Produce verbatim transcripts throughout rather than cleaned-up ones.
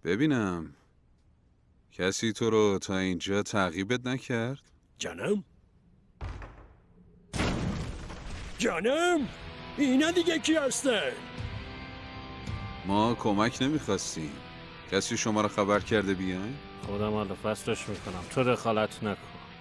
ببینم کسی تو رو تا اینجا تعقیبت نکرد؟ جانم؟ جانم؟ اینا دیگه کی هستن؟ ما کمک نمیخواستیم. کسی شما رو خبر کرده بیاین؟ خودم حالا فصلش میکنم، تو دخالت نکن.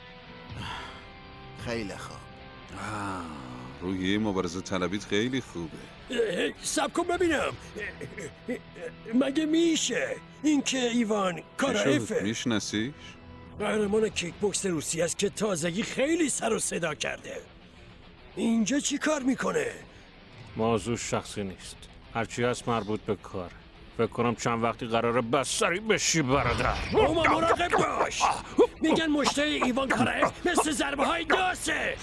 خیلی خوب. روحیه مبارزه طلبیت خیلی خوبه. سب کن ببینم. مگه میشه اینکه ایوان کارایفه میشناسیش؟ قهرمان کیک بوکس روسی است که تازگی خیلی سر و صدا کرده. اینجا چی کار میکنه؟ موضوع شخصی نیست، هرچی هست مربوط به کار. فکر کنم چند وقتی قراره بستری بشی برادر. اوما مراقب باش. میگن مشته ایوان کارایف مثل ضربه های داسه.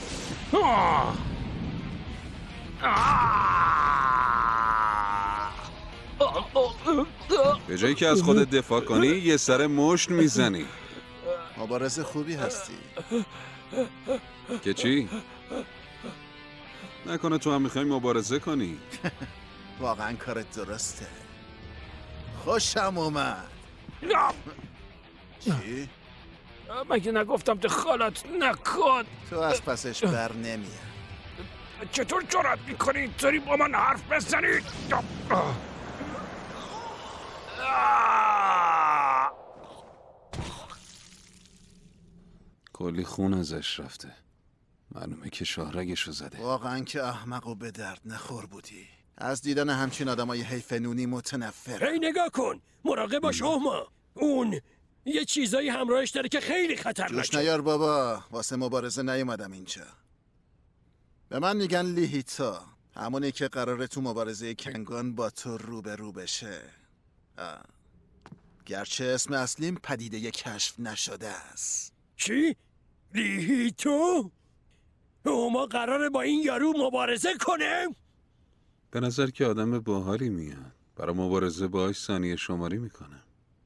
به جایی که از خودت دفاع کنی یه سر مشت میزنی. مبارز خوبی هستی. که چی؟ نکنه تو هم میخوای مبارزه کنی؟ واقعا کارت درسته. خوشم اومد. چی؟ مگه نگفتم دخالت نکن؟ تو از پسش بر نمیاد. چطور جرأت میکنی اینطوری با من حرف بزنی؟ کلی خون ازش رفته. معلومه که شاهرگشو زده. واقعا که احمق و به درد نخور بودی. از دیدن همچین آدمای حیفنونی متنفر. هی نگاه کن، مراقب باش اوما. اون یه چیزایی همراهش داره که خیلی خطرناکه. جوش نیار بابا، واسه مبارزه نیومدم اینجا. به من میگن لیهیتا، همونی که قراره تو مبارزه کنگان با تو رو به رو بشه. آه. گرچه اسم اصلیم پدیده کشف نشده است. چی؟ لیهیتو؟ اوما قراره با این یارو مبارزه کنه؟ به نظر که آدم باحالی میاد. برای مبارزه باهاش ثانیه شماری میکنه.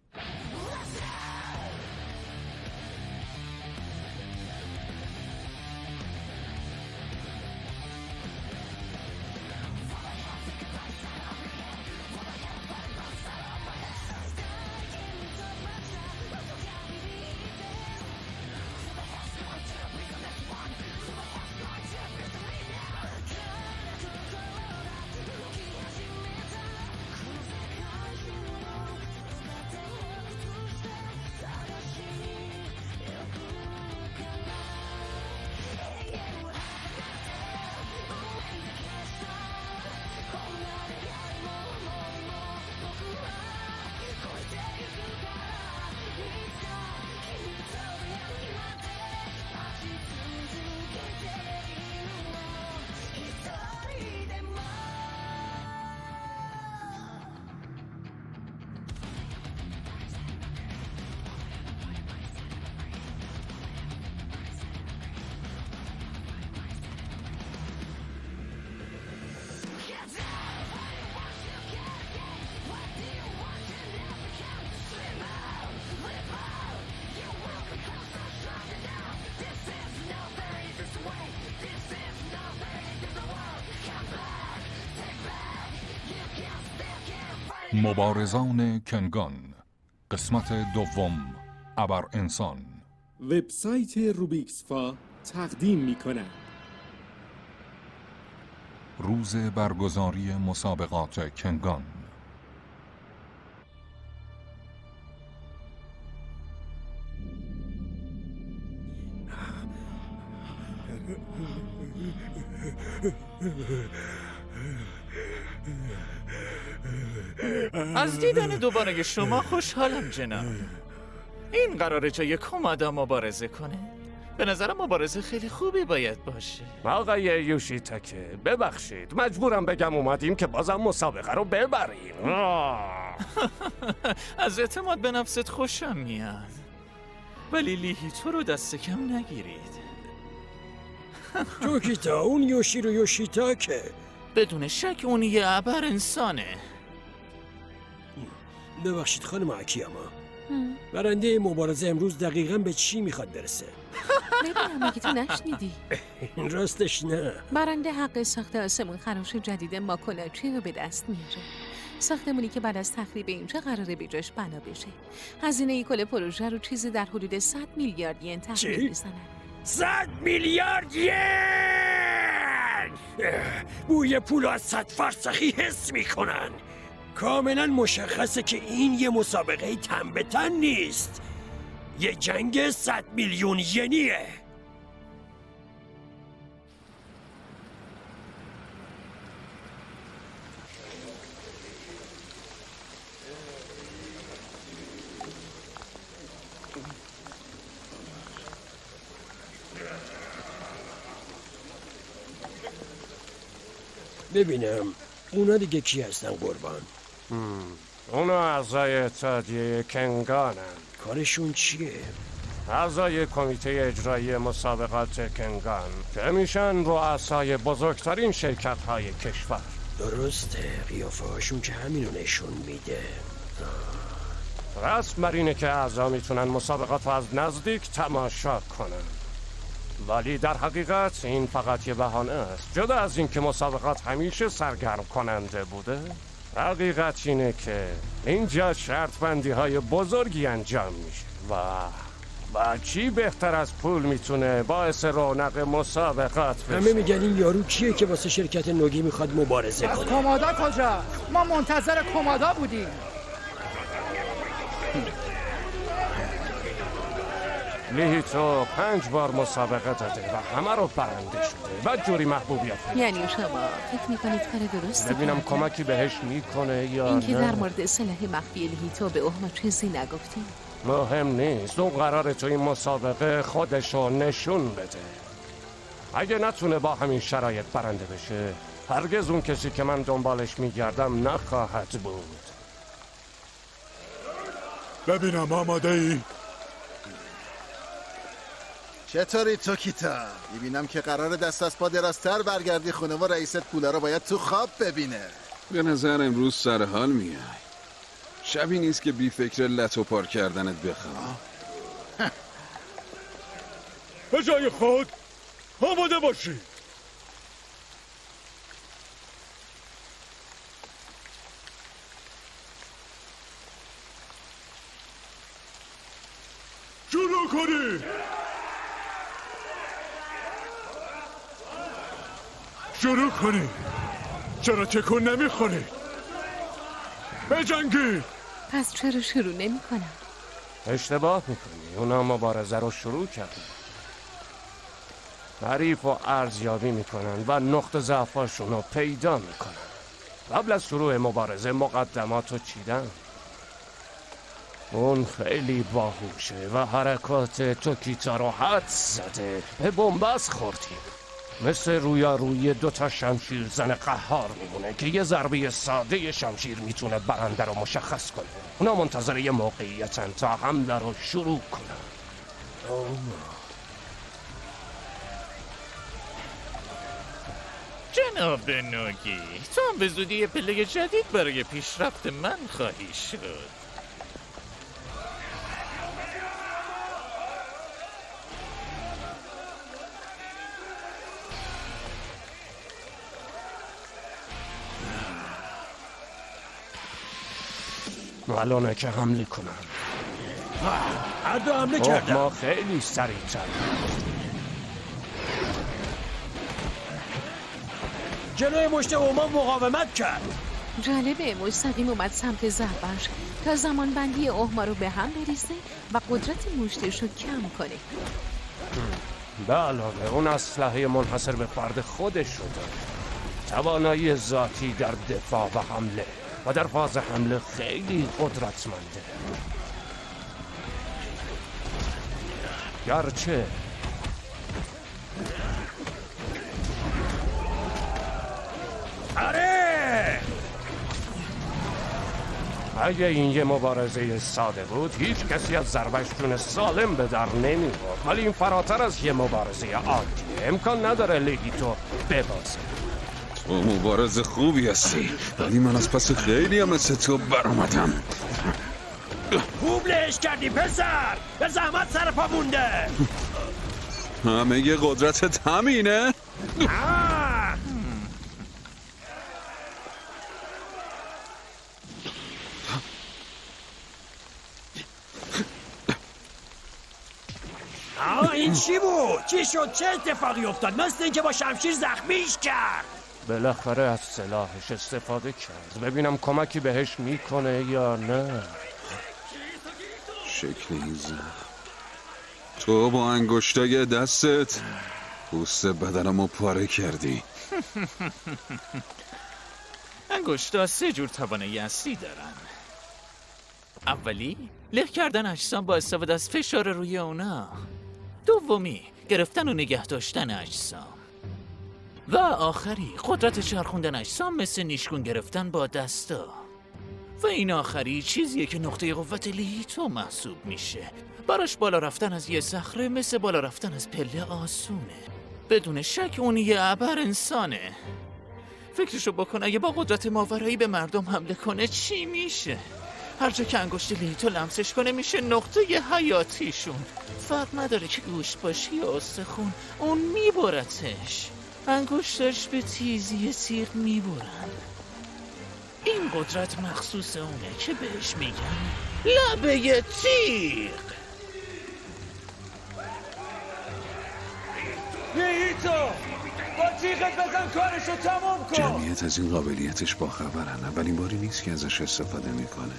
مبارزان کنگان قسمت دوم ابر انسان. وبسایت روبیکسفا تقدیم می کند. روز برگزاری مسابقات کنگان. از دیدن دوباره شما خوشحالم جناب. این قراره جای کمادا مبارزه کنه. به نظرم مبارزه خیلی خوبی باید باشه. آقای یوشیتاکه ببخشید مجبورم بگم اومدیم که بازم مسابقه رو ببریم. از اعتماد به نفست خوشم میاد، ولی لیهیتو رو دست کم نگیرید. توکیتا اون یوشیرو یوشیتاکه. بدون شک اون یه ابر انسانه. ببخشید خانم اکیاما، برنده مبارزه امروز دقیقاً به چی میخواد برسه؟ ببینم اگه تو نشنیدی. راستش نه. برنده حق ساخت آسمون خراش جدید ماکوناچی رو به دست میاره. ساختمونی که بعد از تخریب اینجا قراره به جاش بنا بشه. هزینه کل پروژه رو چیزی در حدود صد میلیارد ین تخمین میزنن. صد میلیارد ین! بوی پول از صد فرسخی حس میکنن. کاملا مشخصه که این یه مسابقه تن به تن نیست. یه جنگ صد میلیون ینیه. ببینم اونا دیگه کی هستن قربان؟ اونا اعضای اتحادیه کنگانن. کارشون چیه؟ اعضای کمیته اجرایی مسابقات کنگان که میشن رؤسای بزرگترین شرکت های کشور. درسته، قیافه هاشون که همینو نشون میده. رسم بر اینه که اعضا میتونن مسابقات رو از نزدیک تماشا کنن، ولی در حقیقت این فقط یه بهانه است. جدا از این که مسابقات همیشه سرگرم کننده بوده، حقیقت اینه که اینجا شرط بندی های بزرگی انجام میشه و و چی بهتر از پول میتونه باعث رونق مسابقات بشه. همه میگن این یارو کیه که واسه شرکت نوگی میخواد مبارزه کنه؟ کمادا کجا؟ ما منتظر کمادا بودیم. لیهیتو پنج بار مسابقه داده و همه رو برنده شده و جوری محبوبیت. یعنی شما فکر میکنید کار درستی؟ ببینم کمکی بهش میکنه یا نه. اینکه در مورد سلاح مخفی لیهیتو به احما چیزی نگفتی؟ مهم نیست. اون قراره تو این مسابقه خودشو نشون بده. اگه نتونه با همین شرایط برنده بشه، هرگز اون کسی که من دنبالش میگردم نخواهد بود. ببینم آماده ای؟ چطوری توکیتا؟ میبینم که قرار دست از پا درازتر برگردی خونه و رئیست پولا رو باید تو خواب ببینه. به نظر امروز سر حال میای. شبی نیست که بی فکر لتو پار کردنت بخوام. به جای خود آماده باشی. شروع کنی. شروع کنی. چرا تکون نمیخوری؟ بجنگی. پس چرا شروع نمی کنم؟ اشتباه میکنی. اونا مبارزه رو شروع کردن. حریف و ارزیابی میکنن و نقطه ضعفاشون رو پیدا میکنن. قبل از شروع مبارزه مقدمات رو چیدن. اون خیلی باهوشه و حرکات توکیتا رو حدس زده. به بنبست خوردیم. مثل رویارویی دوتا شمشیر زن قهار میمونه که یه ضربه ساده شمشیر میتونه برنده رو مشخص کنه. اونا منتظر یه موقعیتن تا حمله رو شروع کنن. جناب نوگی، تو هم به زودی یه پله جدید برای پیشرفت من خواهی شد. الانه که حمله کنن. هر دو حمله کردن. ما خیلی سریع‌تر. جلوی مشت اوما مقاومت کرد. جالبه، مستقیم اومد سمت ضربش تا زمان بندی احما رو به هم بریزه و قدرت مشتش رو کم کنه. به علاوه اون اسلحه منحصر به فرد خودش رو داره. توانایی ذاتی در دفاع و حمله و در فاز حمله خیلی قدرتمنده. گرچه آره اگه این یه مبارزه ساده بود هیچ کسی از ضربش جون سالم به در نمی بود، ولی این فراتر از یه مبارزه عادیه. امکان نداره لیهیتو ببازه. تو مبارز خوبی هستی، ولی من از پس خیلی هم مثل تو برآمدم. خوب لهش کردی پسر، به زحمت سر پا مونده. همه یه قدرتت همینه؟ آه این چی بود؟ چی شد؟ چه اتفاقی افتاد؟ مثل اینکه با شمشیر زخمیش کرد. بالاخره از سلاحش استفاده کرد. ببینم کمکی بهش میکنه یا نه. شکل این زخم، تو با انگشتای دستت پوست بدنمو پاره کردی. انگشتا سه جور توانایی اصلی دارن. اولی، له کردن اجسام با استفاده از فشار روی اونا. دومی، گرفتن و نگه داشتن اجسام. و آخری، قدرت چرخوندن اجسام مثل نیشگون گرفتن با دستا. و این آخری چیزیه که نقطه قوت لیهیتو محسوب میشه. براش بالا رفتن از یه صخره مثل بالا رفتن از پله آسونه. بدون شک اون یه ابر انسانه. فکرشو بکن اگه با قدرت ماورایی به مردم حمله کنه چی میشه؟ هر جا که انگشت لیهیتو لمسش کنه میشه نقطه حیاتیشون. فرق نداره که گوشت باشی یا استخون، اون میبرتش. انگشتش به تیزی تیغ میبرن. این قدرت مخصوص اونه که بهش میگن لبه تیغ. لیهیتو با تیغت بزن کارشو تمام کن. جمعیت از این قابلیتش باخبرن. اولین باری نیست که ازش استفاده میکنه.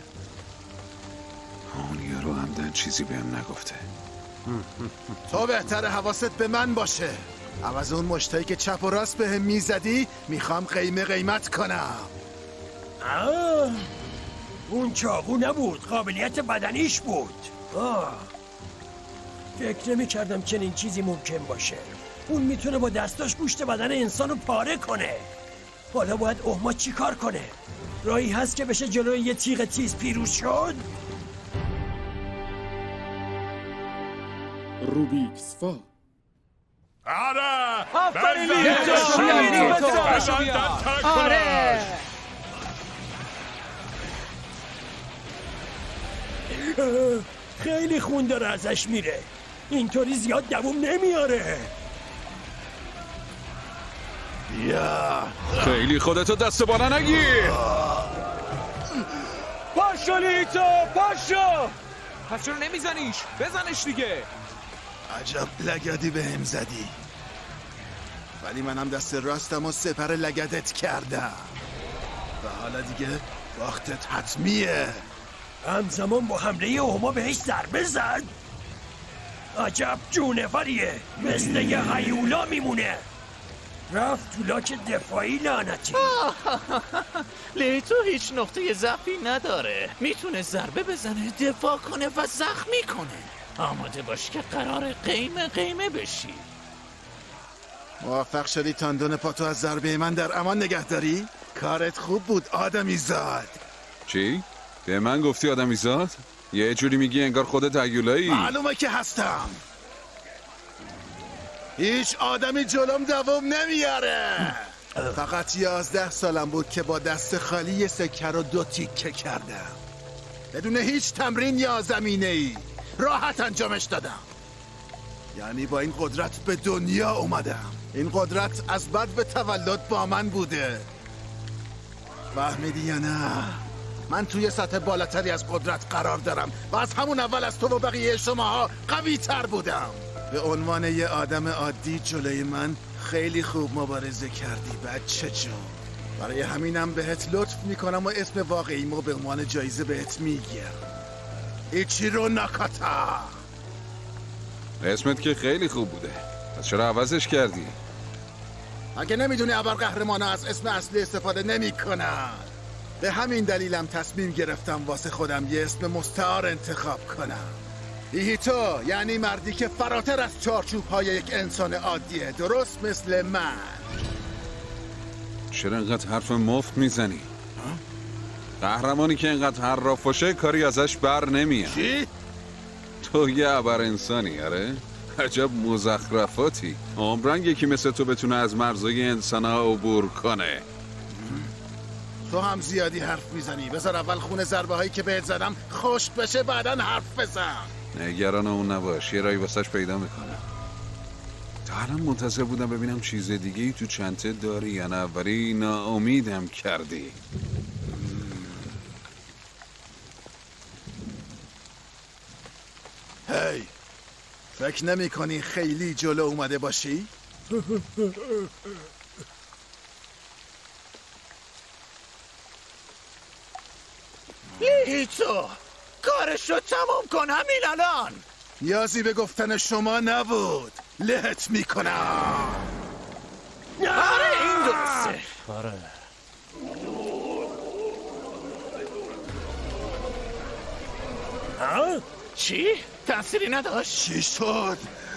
اون یارو همدن چیزی بهم نگفته. تو بهتر حواست به من باشه. عوض اون مشتایی که چپ و راست بهم میزدی میخوام قیمه قیمت کنم. آه اون چاقو نبود، قابلیت بدنیش بود. آه فکر نمی کردم چنین چیزی ممکن باشه. اون میتونه با دستاش گوشت بدن انسانو پاره کنه. حالا باید اهما چی کار کنه؟ راهی هست که بشه جلوی یه تیغ تیز پیروز شد؟ روبیکس فا. آره آفرین لیهیتو. آره خیلی خون داره ازش میره. اینطوری زیاد دووم نمیاره. یا خیلی خودتو دست بالا نگیر. پاشو لیهیتو پاشو. پس چرا نمیزنیش؟ بزنش دیگه. عجب لگدی بهم زدی، ولی منم دست راستم و سپر لگدت کردم و حالا دیگه وقتت حتمیه. همزمان با حمله اهما بهش ضربه زد. عجب جونوریه، مثل یه هیولا میمونه. رفت تو لاک دفاعی لعنتی. لیهیتو هیچ نقطه ضعفی نداره. میتونه ضربه بزنه، دفاع کنه و زخمی کنه. آماده باش که قرار قیمه قیمه بشی. موفق شدی تاندون پاتو از ضربه من در امان نگه داری؟ کارت خوب بود آدمی زاد. چی؟ به من گفتی آدمی زاد؟ یه جوری میگی انگار خودت هیولایی. معلومه که هستم. هیچ آدمی جلوم دوم نمیاره. فقط یازده سالم بود که با دست خالی یه سکه رو دو تیکه کردم، بدون هیچ تمرین یا زمینه ای راحت انجامش دادم. یعنی با این قدرت به دنیا اومدم. این قدرت از بد به تولد با من بوده. فهمیدی یا نه؟ من توی سطح بالاتری از قدرت قرار دارم و از همون اول از تو و بقیه شماها قوی تر بودم. به عنوان یه آدم عادی جلوی من خیلی خوب مبارزه کردی بچه جون. برای همینم بهت لطف میکنم و اسم واقعیمو به عنوان جایزه بهت میگم. ایچیرو ناکاتا. اسمت که خیلی خوب بوده، پس چرا عوضش کردی؟ اگه نمیدونی ابرقهرمانا از اسم اصلی استفاده نمیکنن. به همین دلیلم تصمیم گرفتم واسه خودم یه اسم مستعار انتخاب کنم. لیهیتو یعنی مردی که فراتر از چارچوب‌های یک انسان عادیه، درست مثل من. چرا انقدر حرف مفت میزنی؟ قهرمانی که انقدر حراف باشه کاری ازش بر نمیاد. چی؟ تو یه ابر انسانی، آره؟ عجب مزخرفاتی. عمرن یکی مثل تو بتونه از مرزای انسان‌ها عبور کنه. تو هم زیادی حرف میزنی. بذار اول خون ضربه هایی که بهت زدم خشک بشه بعدن حرف بزن. نگران اون نباش، یه رایی واسش پیدا میکنم. تا الان منتظر بودم ببینم چیز دیگه ای تو چنته داری یا نه، ولی ناامیدم کردی. هی فکر نمی کنی خیلی جلو اومده باشی؟ لیهیتو کارش رو تمام کن همین الان. نیازی به گفتن شما نبود. لهت میکنم. آره این درسته. آره ها؟ چی؟ تأثیری نداشت؟ چی شد؟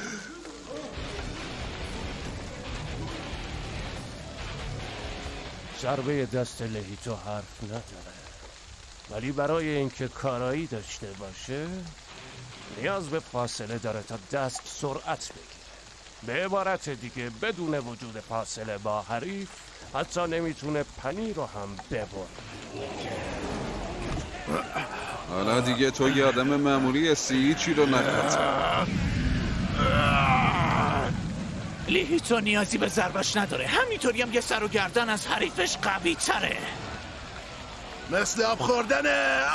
ضربه دست لهیتو حرف نداره، ولی برای اینکه کارایی داشته باشه نیاز به فاصله داره تا دست سرعت بگیره. به عبارت دیگه بدون وجود فاصله با حریف حتی نمیتونه پنیر رو هم ببره. حالا دیگه تو یه آدم معمولی هستی، چی رو نخواست. لیهیتو نیازی به ضربش نداره، همینطوری هم یه سر و گردن از حریفش قوی تره. مثل آب خوردنه.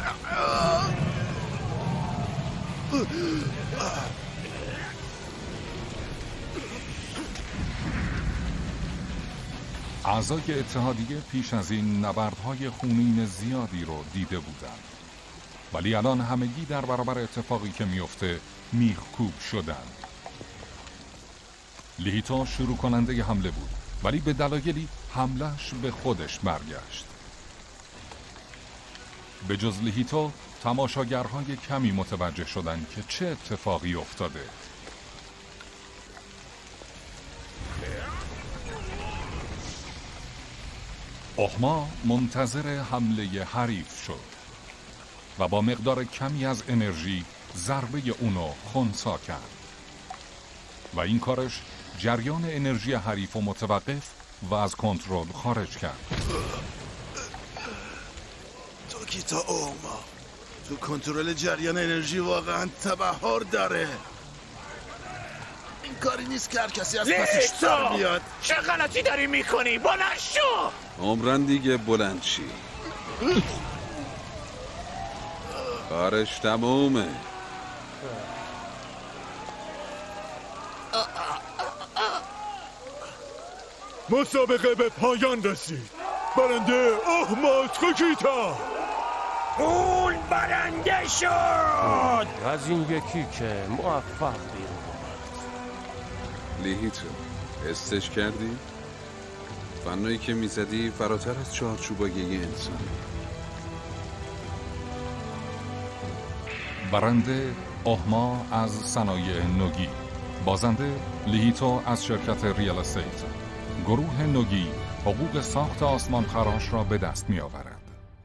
اعضای اتحادیه پیش از این نبردهای خونین زیادی رو دیده بودند، ولی الان همگی در برابر اتفاقی که میفته میخکوب شدند. لیهیتو شروع کننده ی حمله بود، ولی به دلایلی حملش به خودش برگشت. به جز لیهیتو تماشاگرهای کمی متوجه شدند که چه اتفاقی افتاده. احما منتظر حمله حریف شد و با مقدار کمی از انرژی ضربه اونو خنثی کرد و این کارش جریان انرژی حریف رو متوقف و از کنترل خارج کرد. توکیتا احما تو کنترل جریان انرژی واقعا تبحر داره. این کاری نیست که هر کسی از پسش در بیاد. چه غلطی داری میکنی؟ بلند شو! عمرن دیگه بلند چی؟ کارش تمومه. مسابقه به پایان رسید. برنده احما توکیتا. اون برنده شد. از این یکی که موفق بیرون اومد. لیهیتو استش کردی؟ فنایی که میزدی فراتر از چارچوبای یه انسان. برنده احما از صنایع نوگی، بازنده لیهیتو از شرکت ریال استیت. گروه نوگی حقوق ساخت آسمان خراش را به دست می آورد.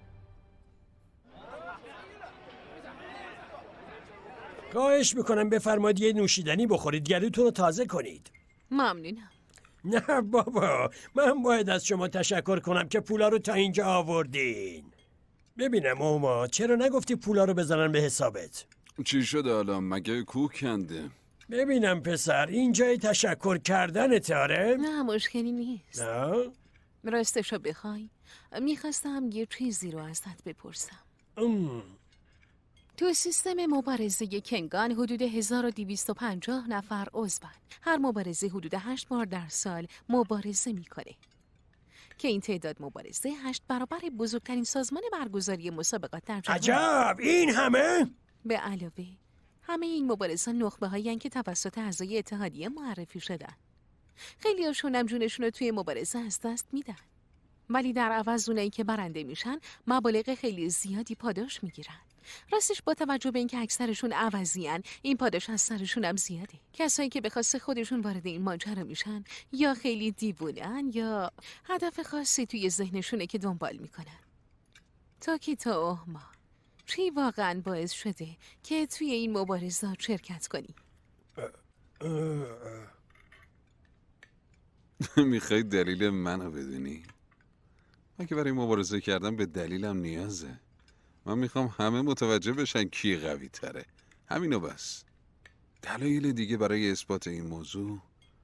خواهش میکنم بفرمایید یه نوشیدنی بخورید، گلوتون رو تازه کنید. ممنونم. نه بابا، من باید از شما تشکر کنم که پولا رو تا اینجا آوردین. ببینم اوما، چرا نگفتی پولا رو بزنن به حسابت؟ چی شده حالا؟ مگه کوک کنده؟ ببینم پسر، این جای تشکر کردنته آره؟ نه مشکلی نیست. نه؟ راستشو بخوای میخواستم یه چیزی رو ازت بپرسم. ام. تو سیستم مبارزه کنگان حدود هزار و دویست و پنجاه نفر عضون. هر مبارزه حدود هشت بار در سال مبارزه میکنه که این تعداد مبارزه هشت برابر بزرگترین سازمان برگزاری مسابقات در جهان. عجب، این همه؟ به علاوه همه این مبارزان نخبه هایی که توسط اعضای اتحادیه معرفی شدن. خیلی هاشون هم جونشون رو توی مبارزه از دست میدن، ولی در عوض اونایی که برنده میشن مبالغ خیلی زیادی پاداش میگیرن. راستش با توجه به اینکه اکثرشون عوضیان، این پاداش از سرشون هم زیاده. کسایی که به خواست خودشون وارد این ماجرا میشن یا خیلی دیوونه‌ان یا هدف خاصی توی ذهنشونه که دنبال میکنن. توکیتا احما، چی واقعا باعث شده که توی این مبارزات شرکت کنی؟ میخوای دلیل منو بدونی؟ من که برای مبارزه کردن به دلیلم نیازه. من میخوام همه متوجه بشن کی قوی تره. همینو بس. دلایل دیگه برای اثبات این موضوع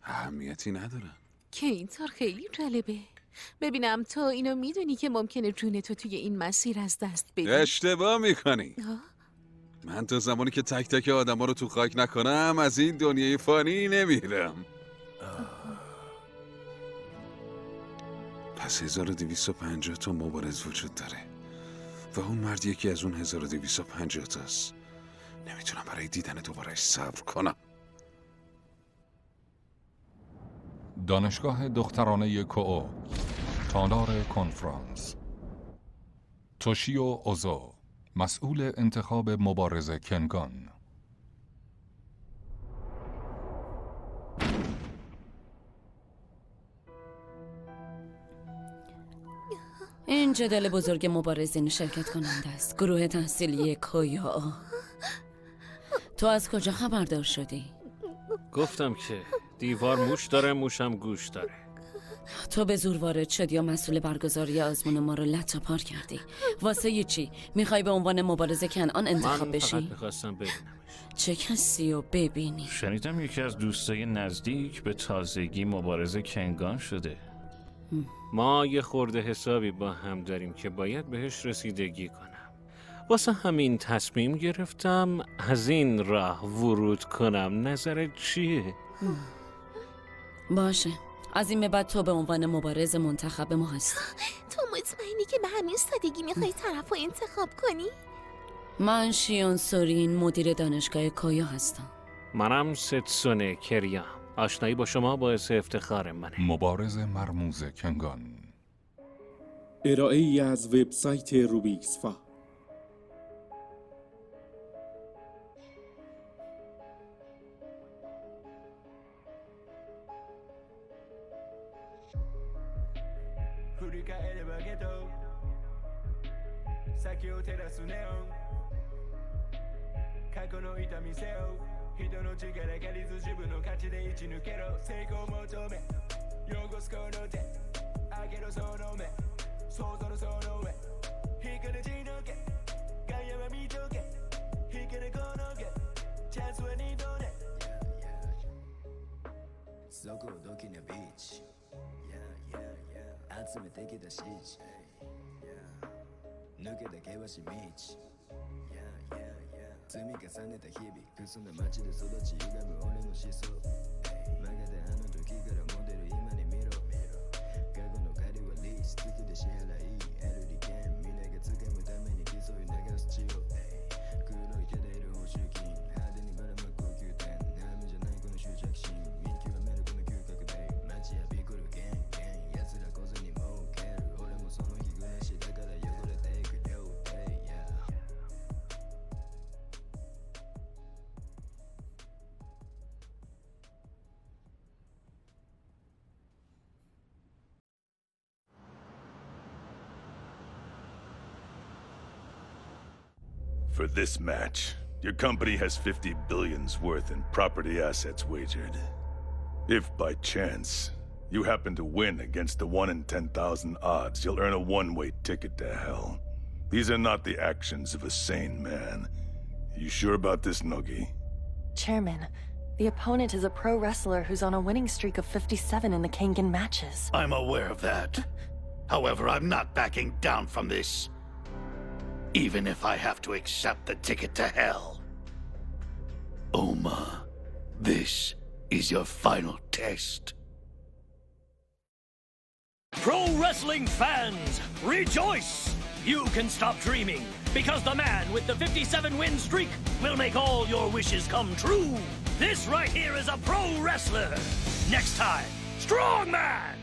اهمیتی نداره. که اینطور خیلی جالبه. ببینم تو اینو میدونی که ممکنه جونتو توی این مسیر از دست بدی؟ اشتباه میکنی. من تا زمانی که تک تک آدم ها رو تو خاک نکنم از این دنیای فانی نمیرم. پس هزار و دویست و پنجاه تا مبارز وجود داره و اون مرد یکی از اون هزار و دویست و پنجاه تاست. نمیتونم برای دیدن دوبارش صبر کنم. دانشگاه دخترانه کوو، تالار کنفرانس. توشیو اوزو، مسئول انتخاب مبارز کنگان. این جدل بزرگ مبارزین شرکت کننده است. گروه تحصیلی کویا. تو از کجا خبردار شدی؟ گفتم که دیوار موش داره، موشم گوش داره. تو به زور وارد شدی یا مسئول برگزاری آزمون ما رو لطا پار کردی؟ واسه یه چی؟ میخوای به عنوان مبارز کنعان انتخاب بشی؟ من فقط میخواستم ببینمش. چه کسی رو ببینی؟ شنیدم یکی از دوستای نزدیک به تازگی مبارز کنگان شده. ما یه خورده حسابی با هم داریم که باید بهش رسیدگی کنم. واسه همین تصمیم گرفتم از این راه ورود کنم. نظرت چیه؟ باشه، از این به بعد تو به عنوان مبارز منتخب ما هستی. تو مطمئنی که به همین سادگی میخوای طرف رو انتخاب کنی؟ من شیون سورین، مدیر دانشگاه کویا هستم. منم ستسونه کریا. آشنایی با شما باعث افتخار منه. مبارز مرموز کنگان. ارائه ای از وبسایت روبیکسفا. For this match, your company has fifty billions worth in property assets wagered. If by chance you happen to win against the one in ten thousand odds, you'll earn a one-way ticket to hell. These are not the actions of a sane man. You sure about this, Nogi? Chairman, the opponent is a pro wrestler who's on a winning streak of fifty-seven in the Kangen matches. I'm aware of that. However, I'm not backing down from this. Even if I have to accept the ticket to hell. Oma, this is your final test. Pro wrestling fans, rejoice! You can stop dreaming, because the man with the fifty-seven win streak will make all your wishes come true. This right here is a pro wrestler. Next time, Strongman!